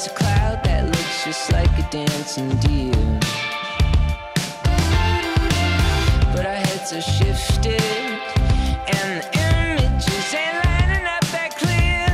There's a cloud that looks just like a dancing deer, but our heads are shifted and the images ain't lining up that clear.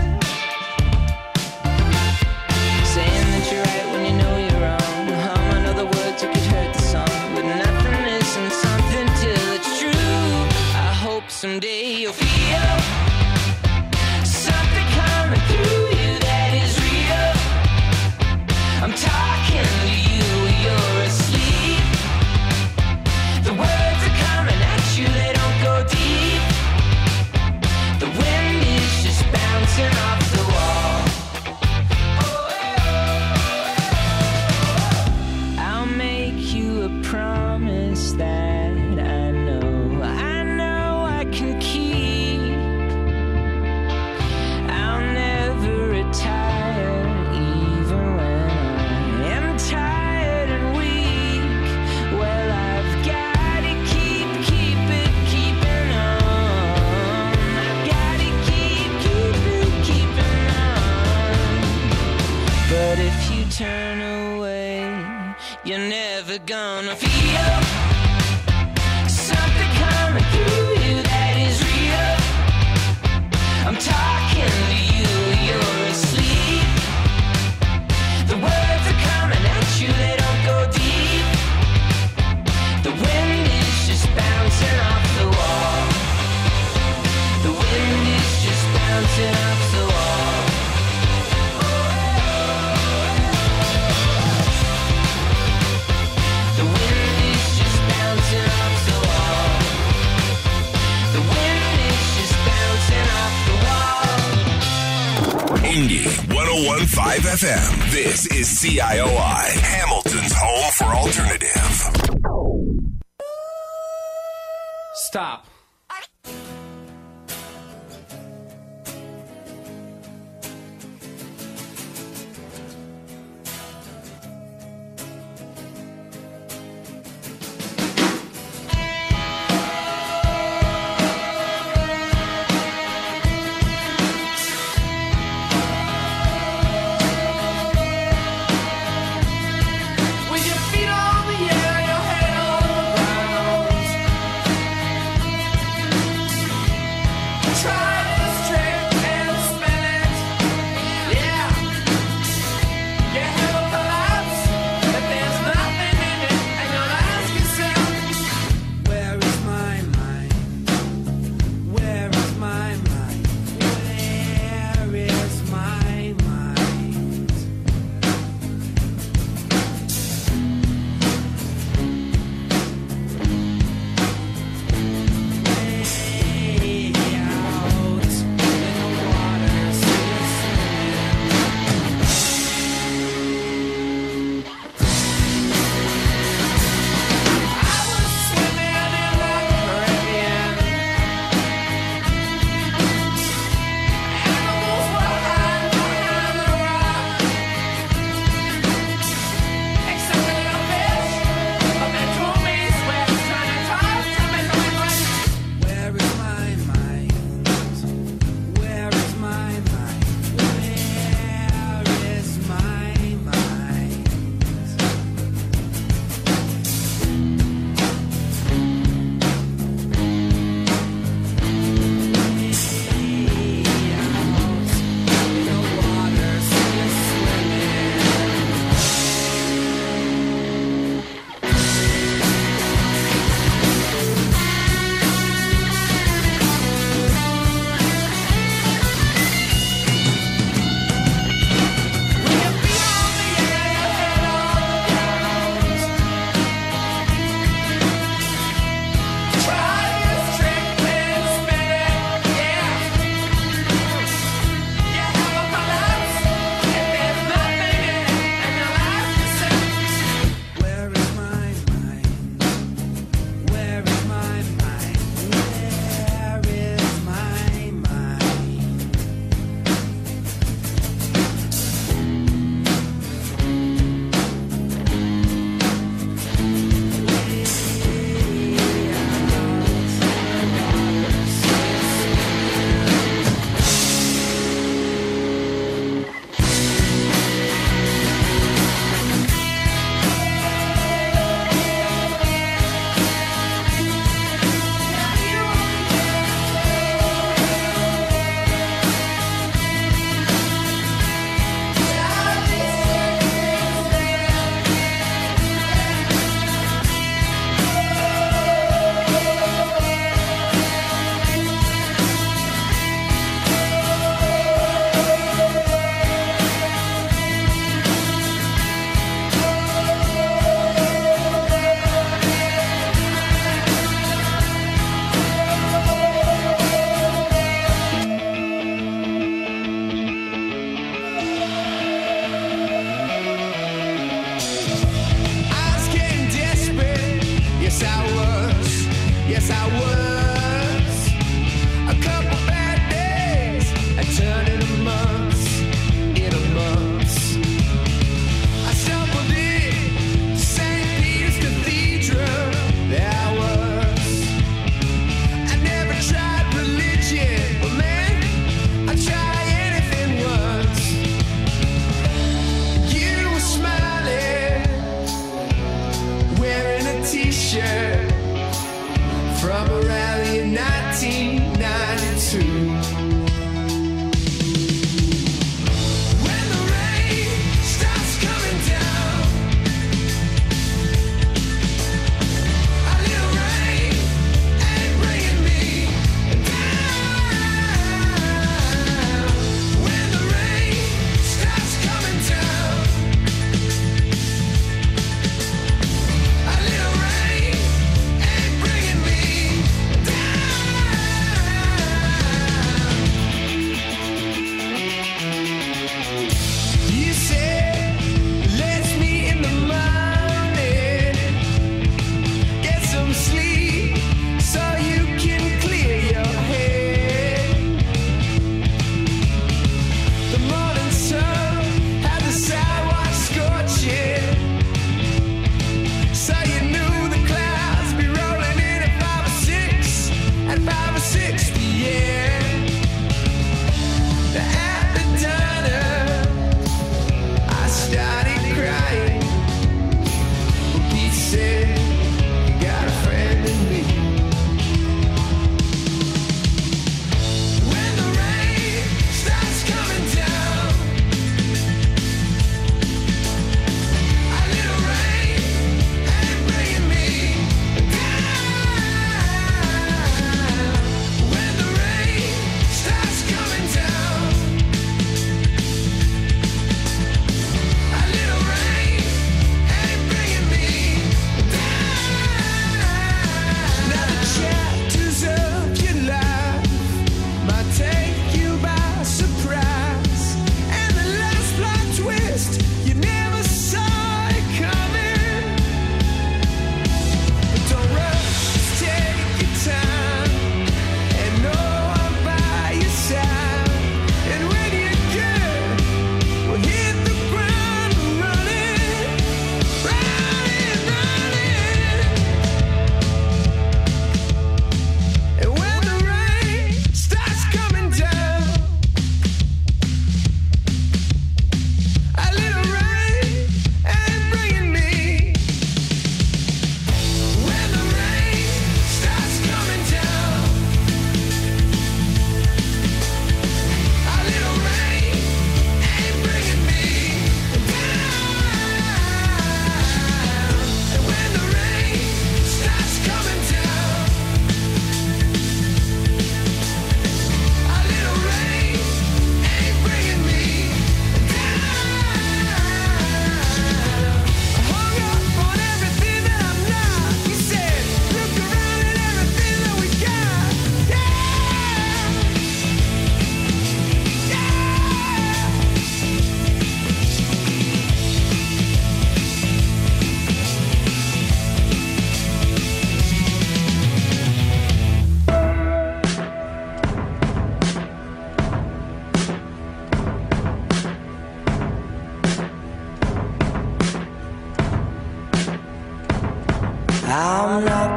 Saying that you're right when you know you're wrong, humming other words that could hurt the song, but nothing isn't something till it's true. I hope someday you'll feel something coming through you that is real. I'm talking to you, you're asleep. The words are coming at you, they don't go deep. The wind is just bouncing off the wall. I'll make you a promise that I know I can keep. I'll never retire, even when I am tired and weak. Well, I've gotta keeping on. I've gotta keeping on. But if you turn away, you're never gonna feel something coming through you that is real. I'm talking to you, you're asleep. The words are coming at you, they don't go deep. The wind is just bouncing off the wall. The wind is just bouncing off the wall. The wind is just bouncing off the wall. The wind is just bouncing off the wall. Indie 101.5 FM. This is CIOI, Hamilton's home for alternative. Stop. With your feet on the air, your head on the ground.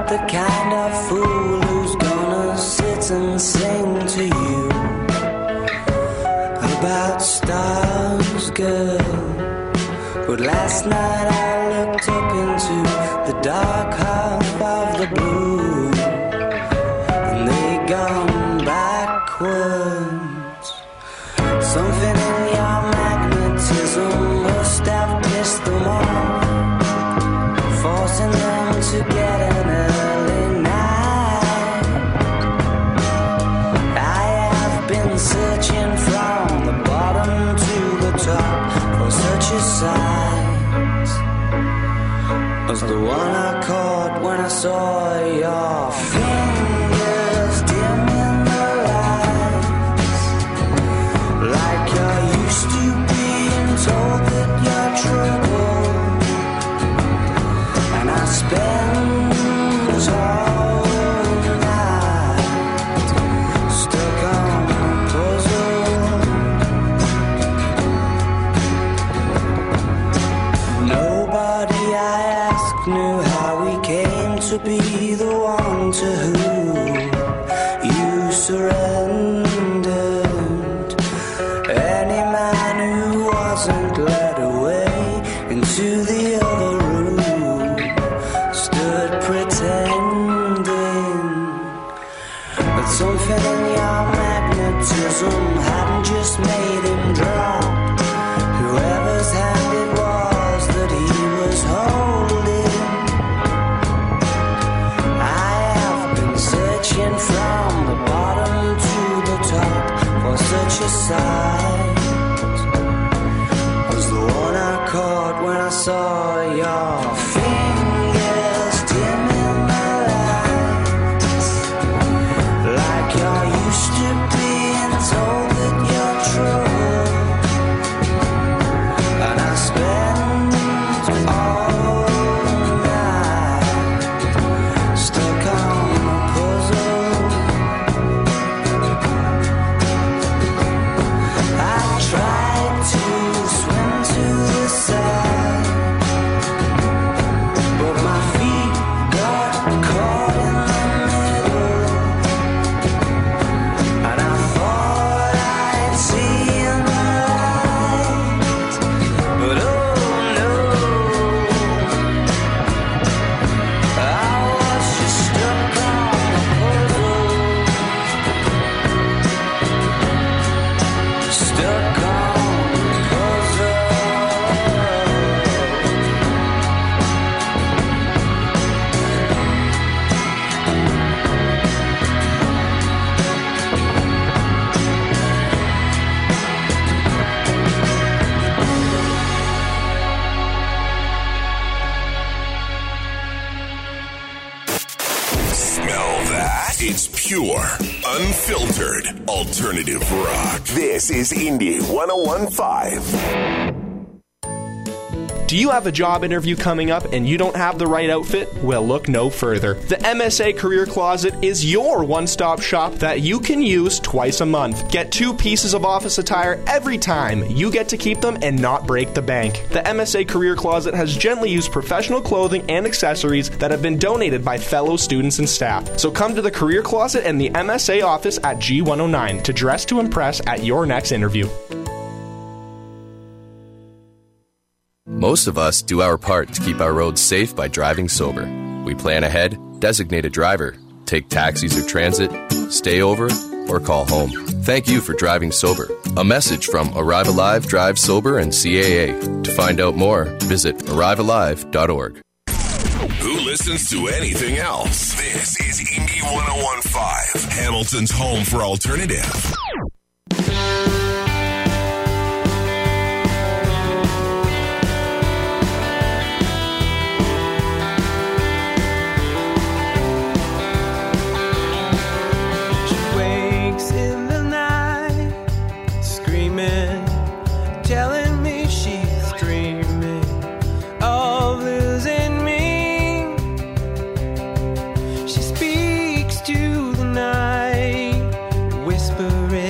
not the kind of fool who's gonna sit and sing to you about stars, girl. But last night I looked up into the dark half of the blue, and they gone backwards. Something in your magnetism must have pissed them off, forcing them to get an early night. I have been searching from the bottom to the top for such a sight as the one I caught when I saw your fingers dim in the lights, like you're used to being told that you're troubled. And I spend this whole night stuck on a puzzle. Nobody I asked knew how we came to be the one to who you surrendered. Any man who wasn't led away into the other room stood pretending that something in your magnetism hadn't just made him drop whoever's hand it was that he was holding. I have been searching from the bottom to the top for such a sight as the one I caught when I saw your fingers dim in the lights, like you're used to being told that you're troubled. And I spent all night stuck on a puzzle. I tried to swim to the side, but my feet got caught in the middle. And I thought I'd see in the light, but oh no, I was just stuck on a puzzle, stuck on a puzzle. Smell that? It's pure, unfiltered, alternative rock. This is Indie 101.5. Do you have a job interview coming up and you don't have the right outfit? Well, look no further. The MSA Career Closet is your one-stop shop that you can use twice a month. Get 2 pieces of office attire every time. You get to keep them and not break the bank. The MSA Career Closet has gently used professional clothing and accessories that have been donated by fellow students and staff. So come to the Career Closet and the MSA office at G109 to dress to impress at your next interview. Most of us do our part to keep our roads safe by driving sober. We plan ahead, designate a driver, take taxis or transit, stay over, or call home. Thank you for driving sober. A message from Arrive Alive, Drive Sober, and CAA. To find out more, visit arrivealive.org. Who listens to anything else? This is Indie 101.5, Hamilton's home for alternative. Telling me she's dreaming of losing me. She speaks to the night, whispering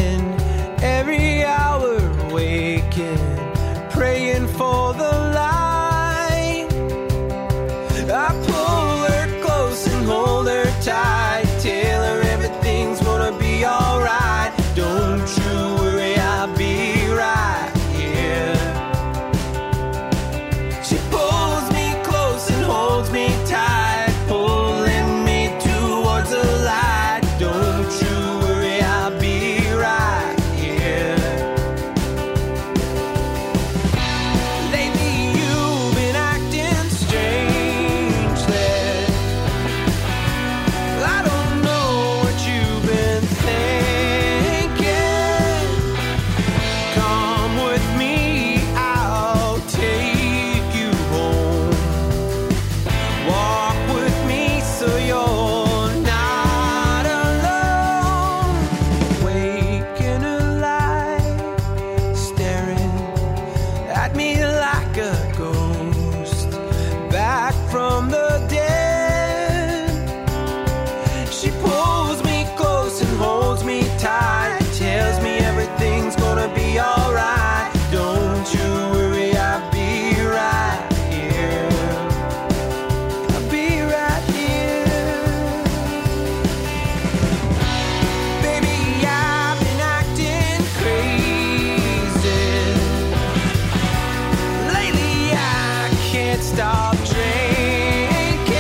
can't stop drinking.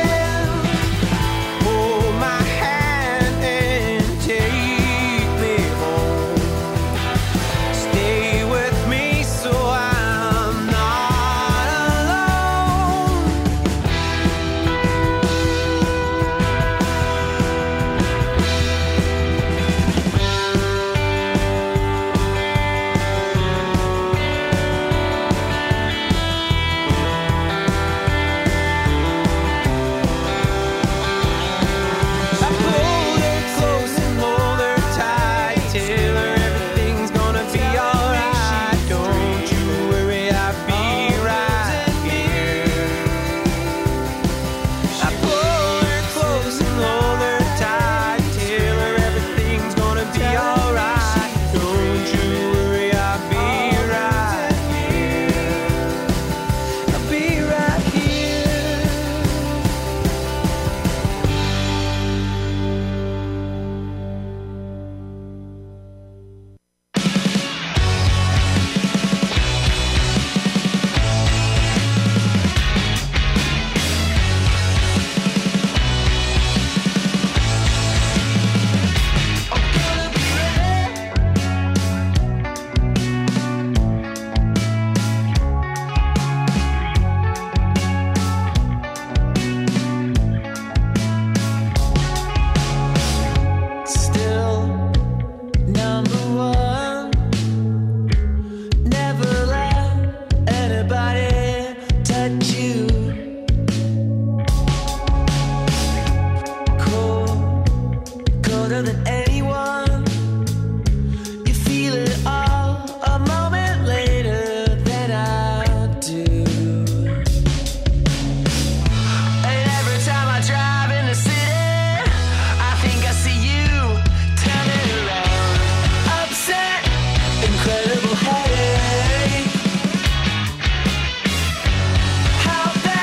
Hold my hand and take me home. Stay with me so I'm not alone. I pulled her close and hold her tight. Tell her everything's gonna be alright. Don't you worry, I'll be right here. I pulled her close and hold her tight. Tell her everything's gonna be alright. Don't you worry, I'll be right here. I'll be right here. Still number one. Never let anybody touch you. Colder than anyone. You feel it all a moment later than I do. And every time I drive in the city, I think I see you turning around. Upset, incredible headache. How bad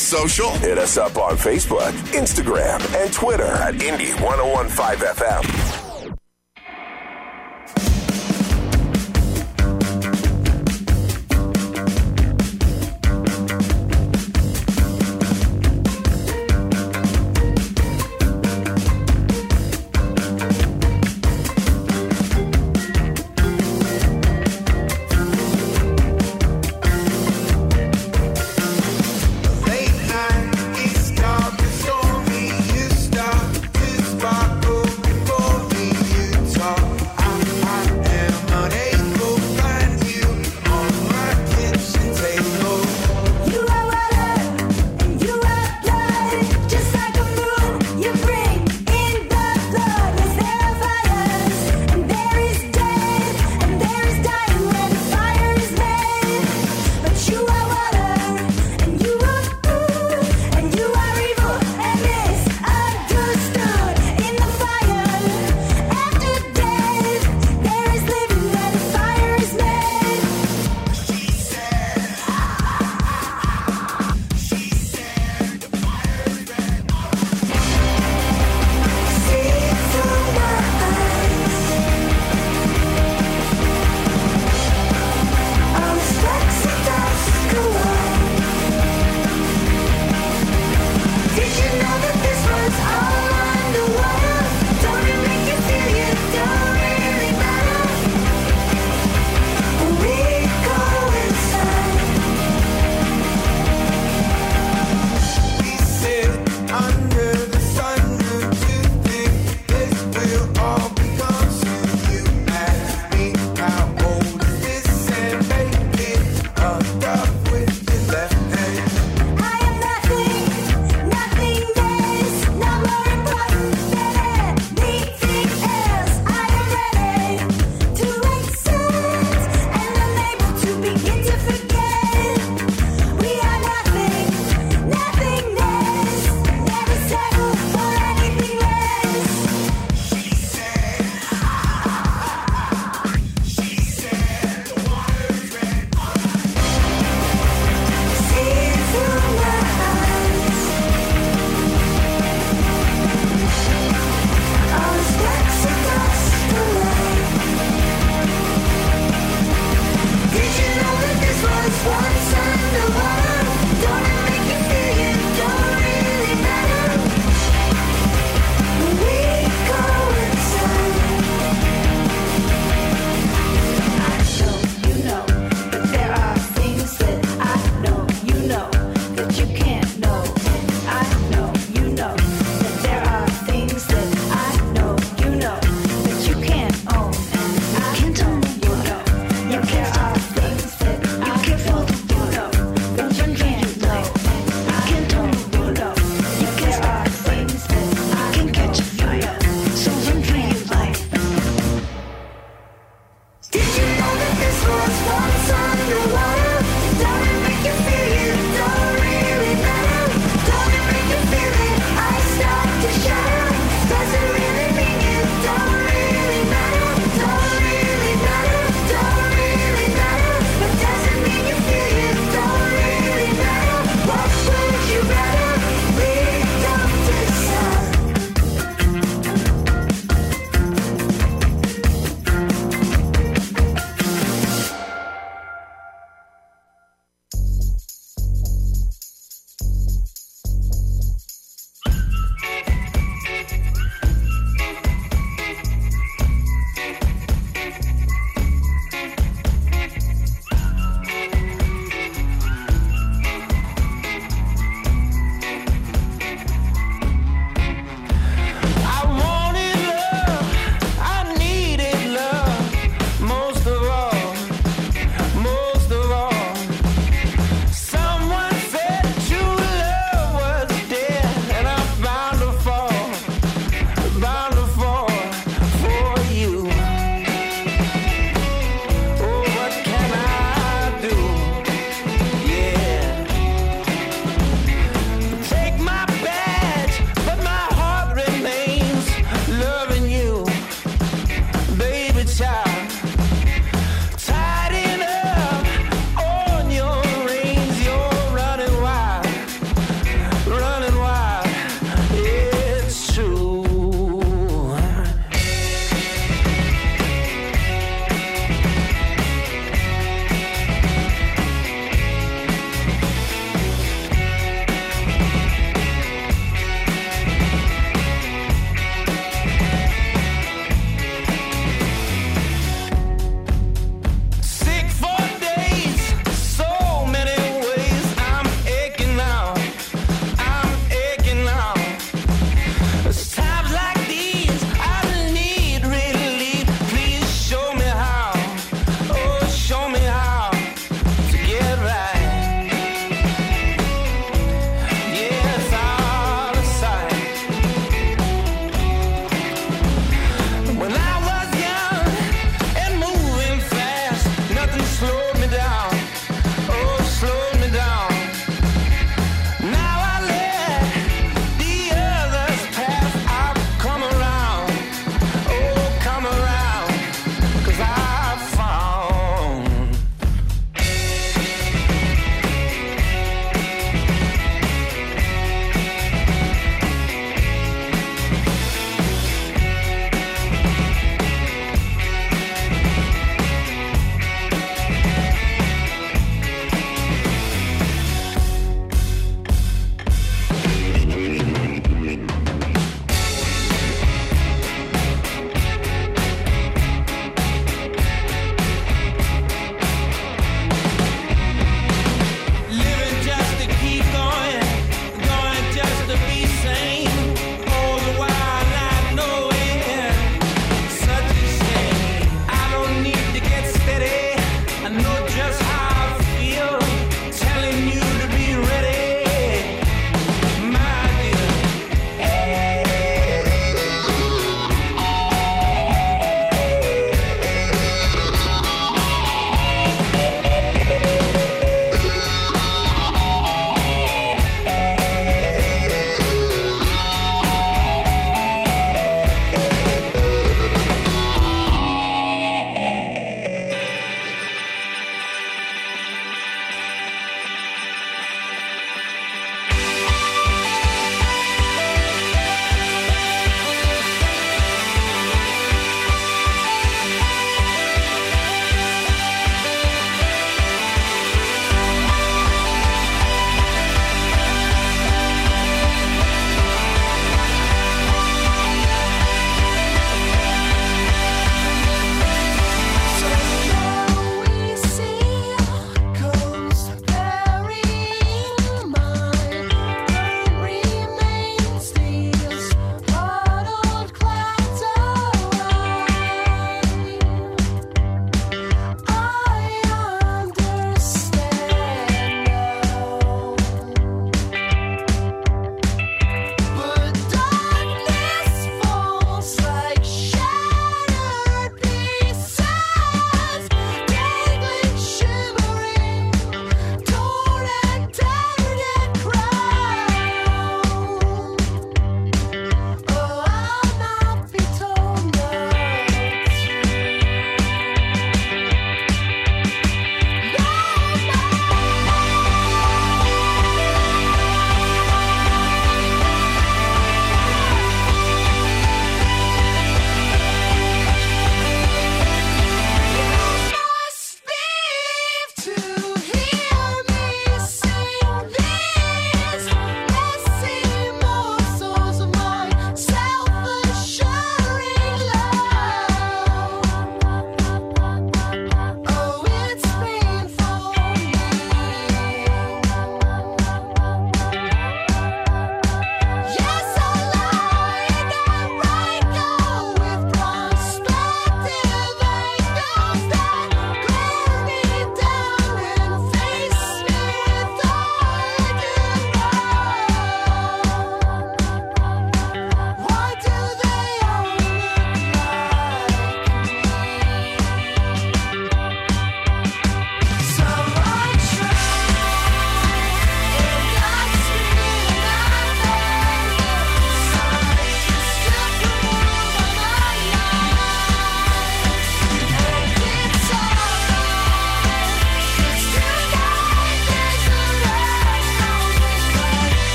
social? Hit us up on Facebook, Instagram, and Twitter at Indie 1015 FM. It's dark and stormy. You start to sparkle before me.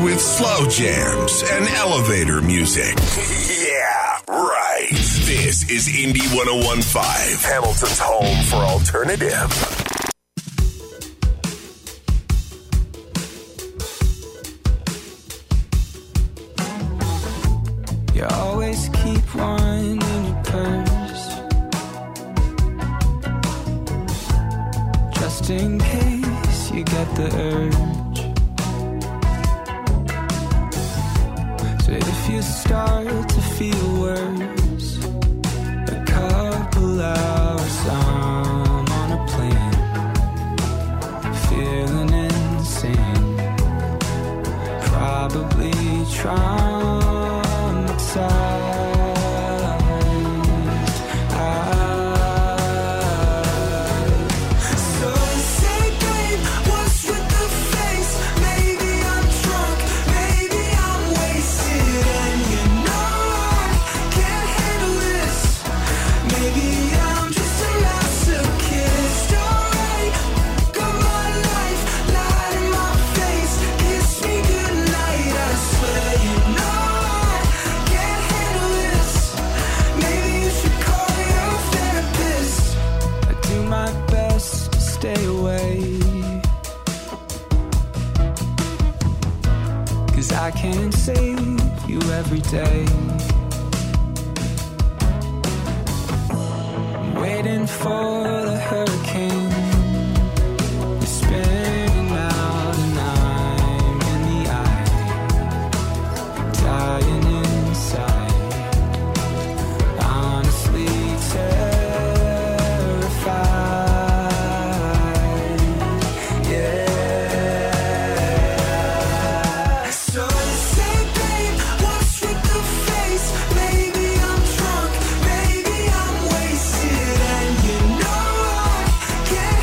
with slow jams and elevator music. Yeah, right. This is Indie 101.5, Hamilton's home for alternative. You always keep one in your purse, just in case you get the urge. So if you start to feel worse, a couple hours on a plane, feeling insane, probably traumatized. So say, babe, what's with the face? Maybe I'm drunk, maybe I'm wasted, and you know I can't handle this. Maybe I'm just a masochist. Alright, got my life, light in my face, kiss me goodnight. I swear you know I can't handle this. Maybe you should call your therapist. I do my best to stay away, 'cause I can't save you every day. I'm waiting for the hurricane to spin out, and I'm in the eye, dying inside, honestly terrified. Yeah. So say, babe, what's with the face? Maybe I'm drunk, maybe I'm wasted, and you know I can't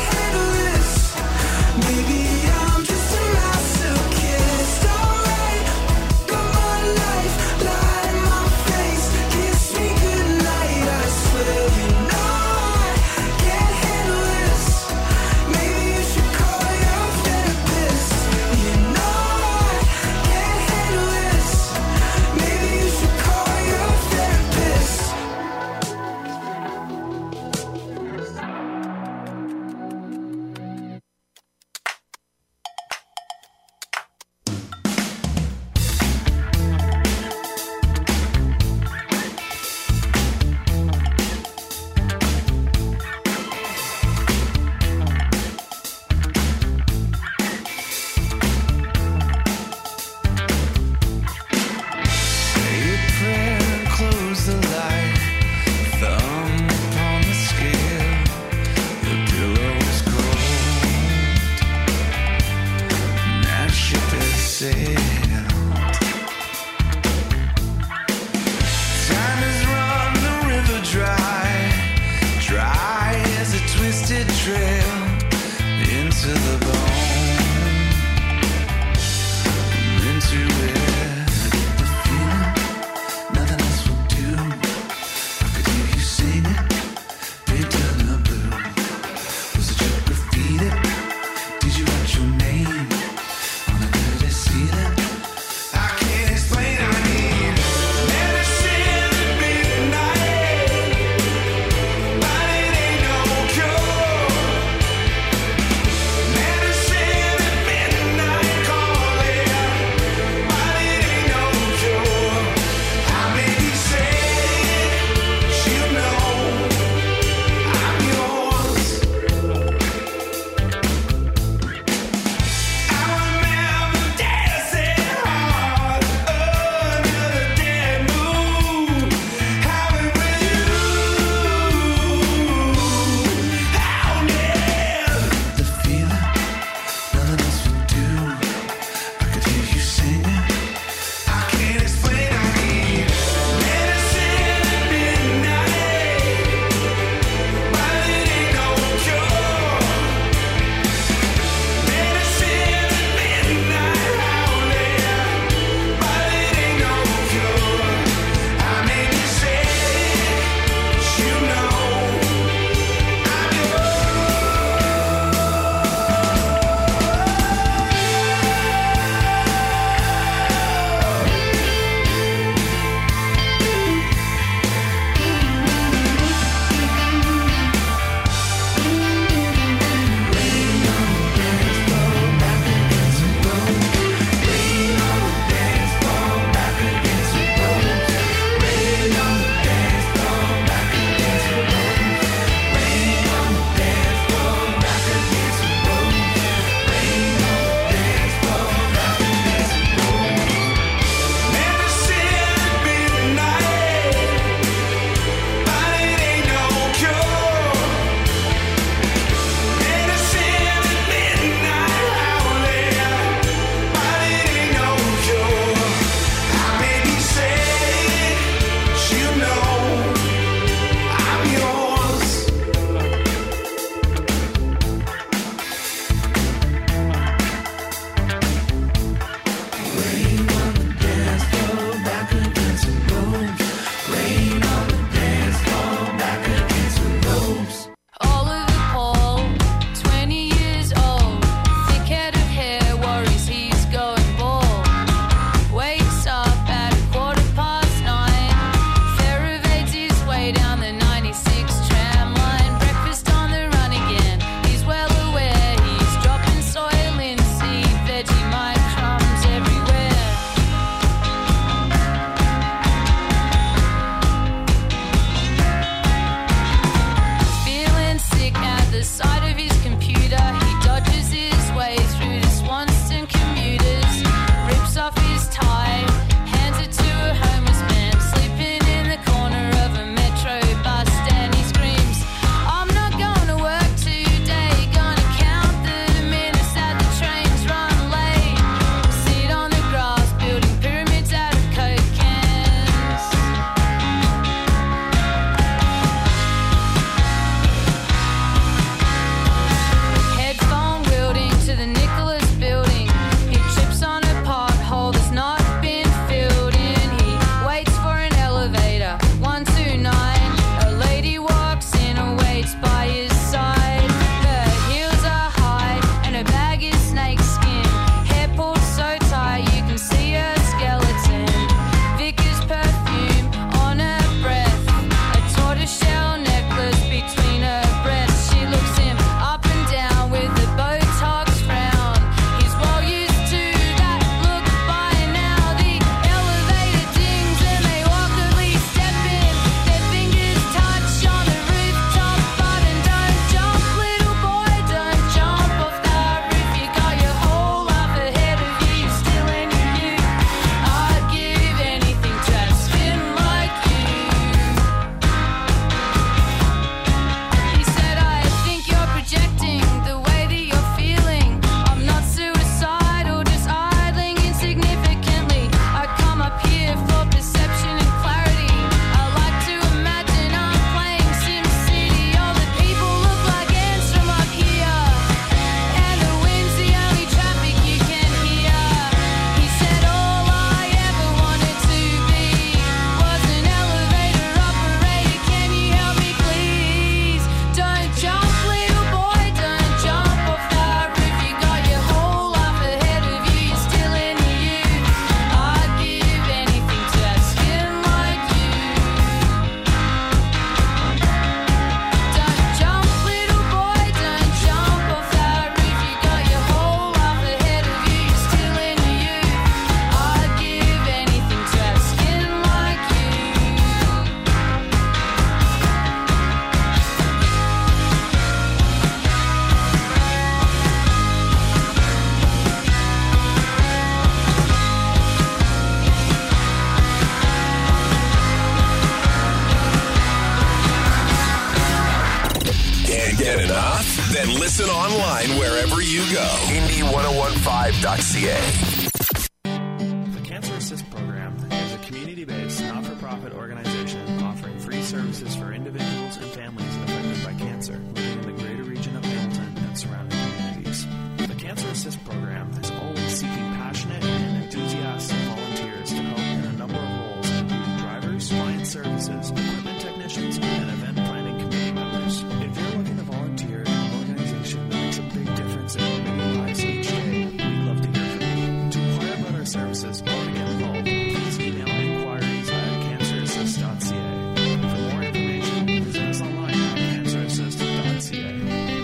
Can't get enough? Then listen online wherever you go. Indie1015.ca. The Cancer Assist Program is a community-based, not-for-profit organization offering free services for individuals and families affected by cancer living in the greater region of Hamilton and surrounding communities. The Cancer Assist Program is always seeking passionate and enthusiastic volunteers to help in a number of roles, including drivers, client services, equipment technicians, and event planning committee members. If you're looking to volunteer in an organization that makes a big difference in community lives each day, we'd love to hear from you. To inquire about our services or to get involved, please email inquiries@cancerassist.ca. For more information, visit us online at cancerassist.ca.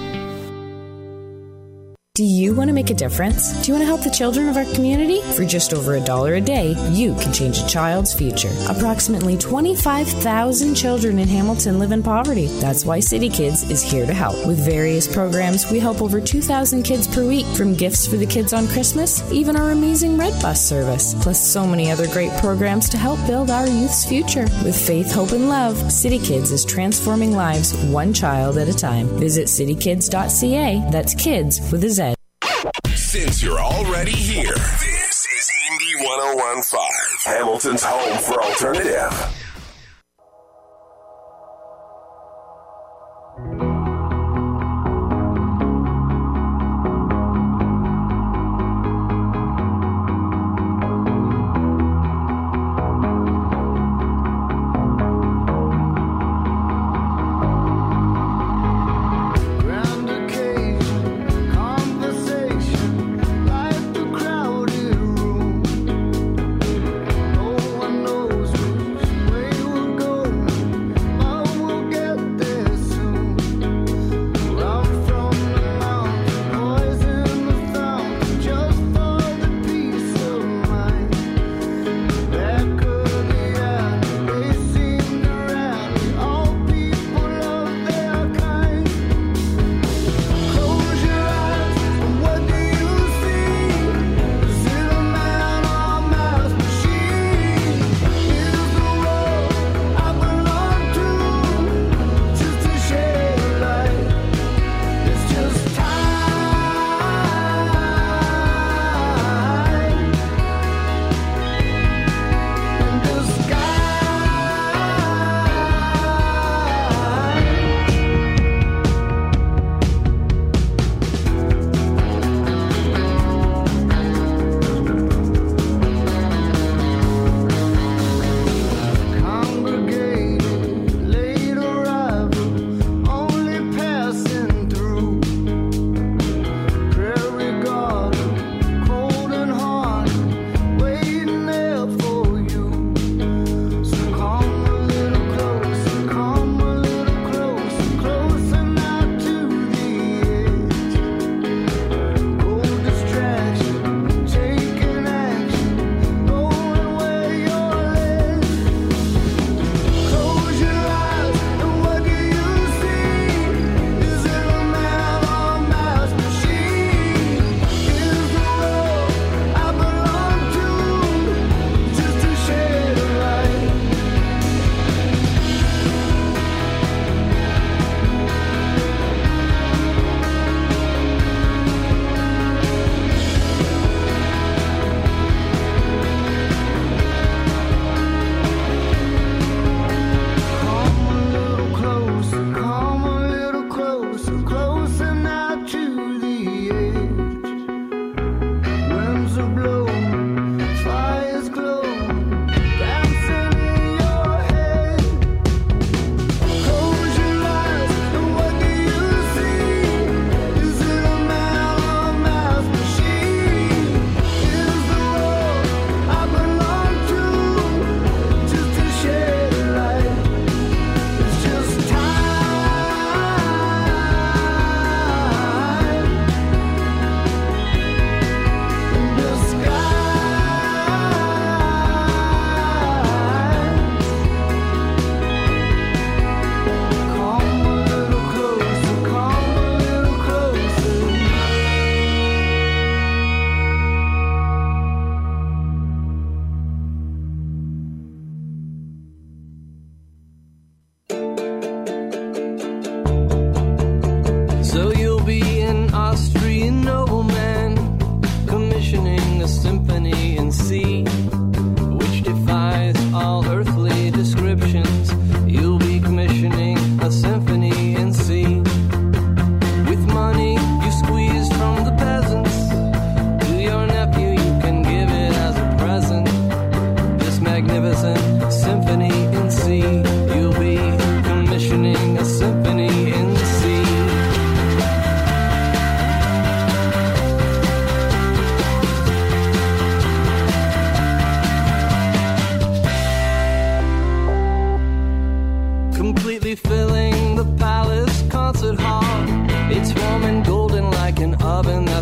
Do you want to make a difference? Do you want to help the children of our community? For just over $1 a day, you can change a child's future. Approximately 25,000 children in Hamilton live in poverty. That's why City Kids is here to help. With various programs, we help over 2,000 kids per week, from gifts for the kids on Christmas, even our amazing Red Bus service, plus so many other great programs to help build our youth's future. With faith, hope, and love, City Kids is transforming lives one child at a time. Visit citykids.ca. That's kids with a Z. Since you're already here, this is Indie 1015, Hamilton's home for alternative. Crowded room, no one knows who's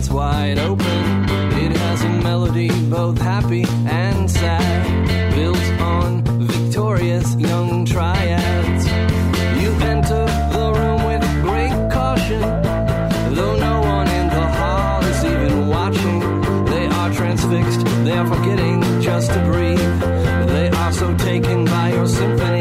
it's wide open. It has a melody both happy and sad, built on victorious young triads. You enter the room with great caution, though no one in the hall is even watching. They are transfixed, they are forgetting just to breathe. They are so taken by your symphony.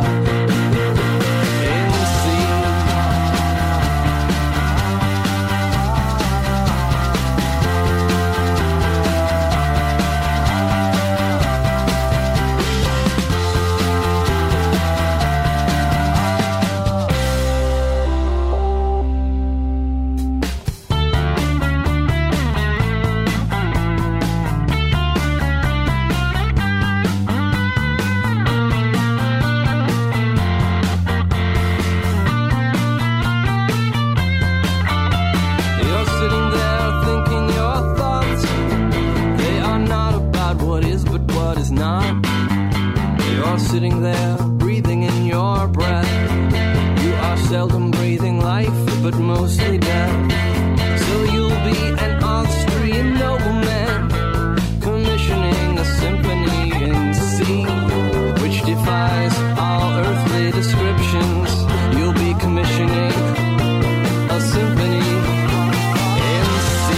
Sitting there, breathing in your breath. You are seldom breathing life, but mostly death. So you'll be an Austrian nobleman, commissioning a symphony in C, which defies all earthly descriptions. You'll be commissioning a symphony in C.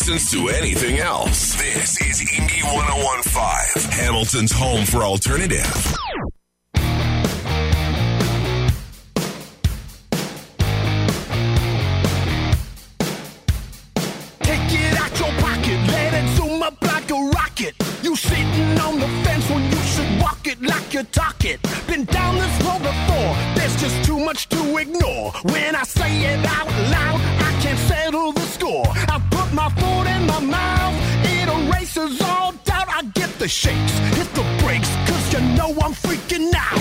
listens to anything else. This is Indie 101.5, Hamilton's home for alternative. Take it out your pocket, let it zoom up like a rocket. You sitting on the fence when you should walk it like you talk it. Been down this road before, there's just too much to ignore. When I say it out loud, I can't settle the score. I put my foot in my mouth, it erases all doubt. I get the shakes, hit the brakes, cause you know I'm freaking out.